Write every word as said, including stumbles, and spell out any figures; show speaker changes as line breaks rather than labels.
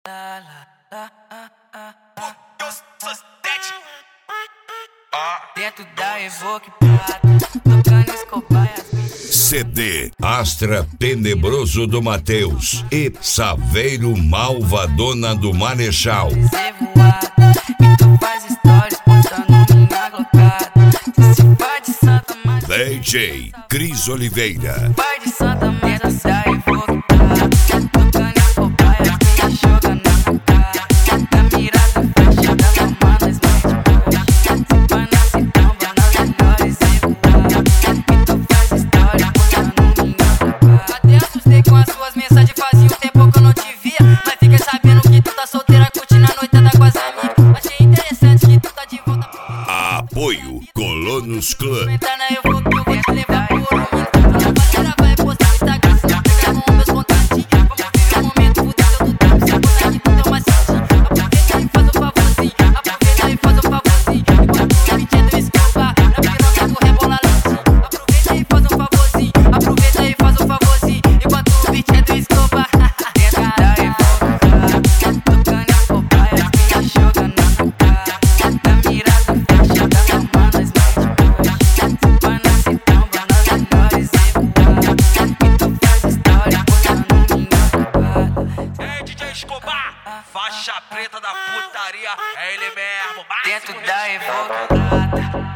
Dentro da Evoque Prata, tocando Escobar.
C D Astra Tenebroso do Mateus e Saveiro Malvadona do Marechal.
E tu faz stories postando minha glocada. Se vai de Santa Maria,
D J Cris Oliveira.
vai de Santa Maria, da Evoque Prata, tocando Escobar, me joga na cara. Na mirada fecha, ela manda as mãos. Se banana, se tamba nas melhores e e tu faz stories postando minha glocada. Até assustei com as suas mensagens, fazia um tempo que eu não te via. Mas fiquei sabendo que tu tá solteira, curtindo a noitada com as amigas. Achei interessante que tu tá de volta.
Apoio Colonos Club.
Entra na Evoque, eu vou te levar por um minuto. A rapaziada vai postar no Instagram, se não pegar com meus contatinhos. Vamos viver um momento fudendo do tempo, se botar que tu tem uma cintinha. Aproveita e faz um favorzinho, aproveita e faz um favorzinho. Enquanto o beat é do Escobar, na piroca do rebola lentinho. Aproveita e faz um favorzinho, aproveita e faz um favorzinho. Enquanto o beat é do Escobar. Dentro da Evoque, tocando Escobar, me joga na cara. Na mirada fecha, ela manda as mãos. Se banana, se tamba nas melhores e tu faz história postando minha glocada.
Ei, D J Escobar, faixa preta da putaria, é ele mesmo.
Dentro da Evoque Prata,